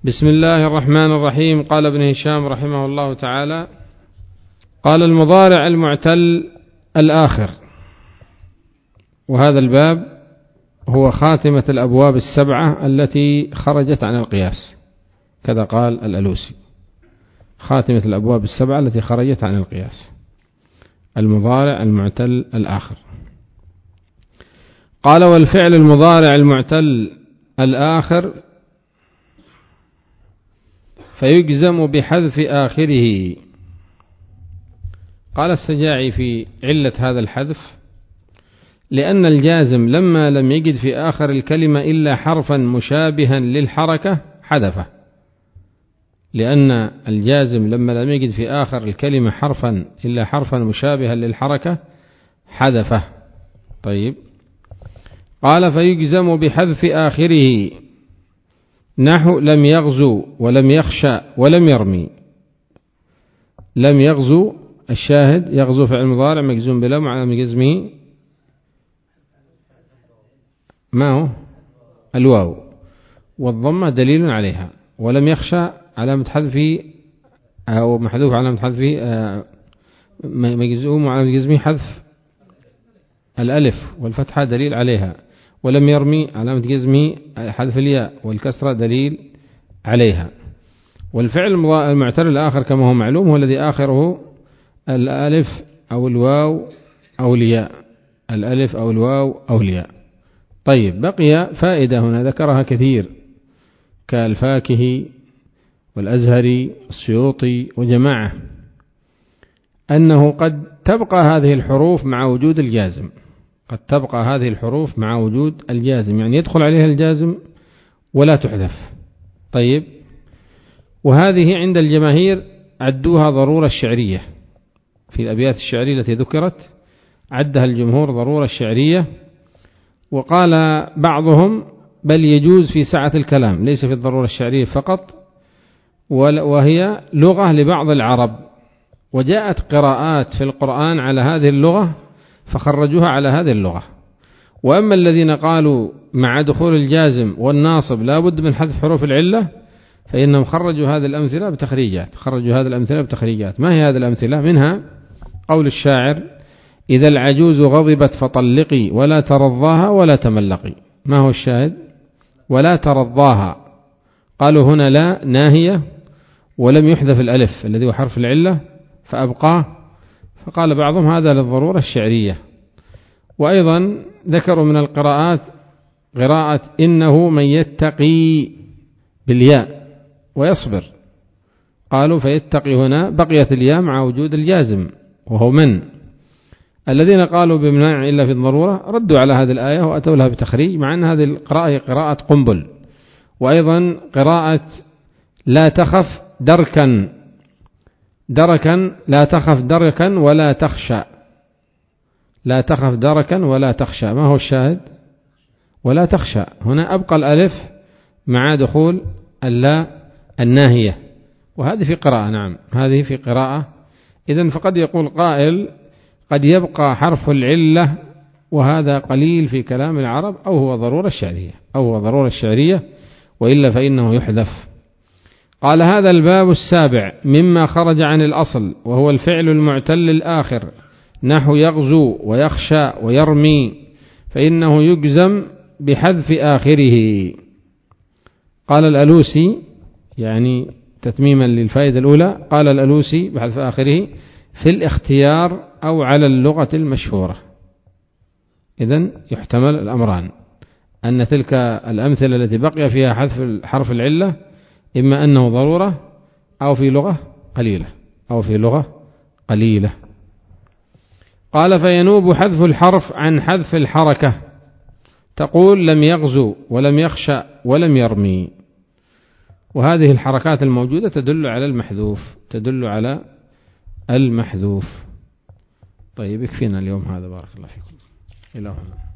بسم الله الرحمن الرحيم. قال ابن هشام رحمه الله تعالى: قال المضارع المعتل الآخر. وهذا الباب هو خاتمة الأبواب السبعة التي خرجت عن القياس، كذا قال الألوسي، خاتمة الأبواب السبعة التي خرجت عن القياس، المضارع المعتل الآخر. قال: والفعل المضارع المعتل الآخر فيجزم بحذف آخره. قال السجاعي في علة هذا الحذف: لأن الجازم لما لم يجد في آخر الكلمة إلا حرفا مشابها للحركة حذفه. لأن الجازم لما لم يجد في آخر الكلمة حرفا إلا حرفا مشابها للحركة حذفه. طيب، قال: فيجزم بحذف آخره، نحو لم يغزو ولم يخشى ولم يرمي. لم يغزو، الشاهد يغزو فعل مضارع مجزوم بلام وعلامة جزمه ما هو؟ الواو، والضمة دليل عليها. ولم يخشى علامة حذفه أو محذوف علامة حذفه مجزوم وعلامة جزمه حذف الألف، والفتحة دليل عليها. ولم يرمي علامة جزمه حذف الياء، والكسرة دليل عليها. والفعل المعتل الآخر كما هو معلوم هو الذي آخره الألف أو الواو أو الياء، الألف أو الواو أو الياء. طيب، بقي فائدة هنا ذكرها كثير كالفاكهي والأزهري والسيوطي وجماعة، أنه قد تبقى هذه الحروف مع وجود الجازم، قد تبقى هذه الحروف مع وجود الجازم، يعني يدخل عليها الجازم ولا تحذف. طيب، وهذه عند الجماهير عدوها ضرورة الشعرية، في الأبيات الشعرية التي ذكرت عدها الجمهور ضرورة الشعرية. وقال بعضهم بل يجوز في سعة الكلام، ليس في الضرورة الشعرية فقط، وهي لغة لبعض العرب، وجاءت قراءات في القرآن على هذه اللغة فخرجوها على هذه اللغة. وأما الذين قالوا مع دخول الجازم والناصب لا بد من حذف حروف العلة فإنهم خرجوا هذه الأمثلة بتخريجات. ما هي هذه الأمثلة؟ منها قول الشاعر: إذا العجوز غضبت فطلقي ولا ترضاها ولا تملقي. ما هو الشاهد؟ ولا ترضاها، قالوا هنا لا ناهية ولم يحذف الألف الذي هو حرف العلة فأبقاه، فقال بعضهم هذا للضرورة الشعرية. وأيضا ذكروا من القراءات قراءة إنه من يتقي بالياء ويصبر، قالوا فيتقي هنا بقيت الياء مع وجود الجازم وهو من. الذين قالوا بمنع إلا في الضرورة ردوا على هذه الآية وأتوا لها بتخريج، مع أن هذه القراءة هي قراءة قنبل. وأيضا قراءة لا تخف دركا لا تخف دركا ولا تخشى، لا تخف دركا ولا تخشى. ما هو الشاهد؟ ولا تخشى، هنا أبقى الألف مع دخول اللا الناهية، وهذه في قراءة، نعم هذه في قراءة. إذن فقد يقول قائل قد يبقى حرف العلة وهذا قليل في كلام العرب، أو هو ضرورة الشعرية وإلا فإنه يحذف. قال: هذا الباب السابع مما خرج عن الأصل، وهو الفعل المعتل الآخر، نحو يغزو ويخشى ويرمي، فإنه يجزم بحذف آخره. قال الألوسي، يعني تتميما للفائدة الأولى، قال الألوسي بحذف آخره في الاختيار أو على اللغة المشهورة. إذن يحتمل الأمران، أن تلك الأمثلة التي بقي فيها حذف حرف العلة إما أنه ضرورة أو في لغة قليلة قال: فينوب حذف الحرف عن حذف الحركة، تقول لم يغزو ولم يخشى ولم يرمي. وهذه الحركات الموجودة تدل على المحذوف. طيب، يكفينا اليوم هذا، بارك الله فيكم. إلى هنا.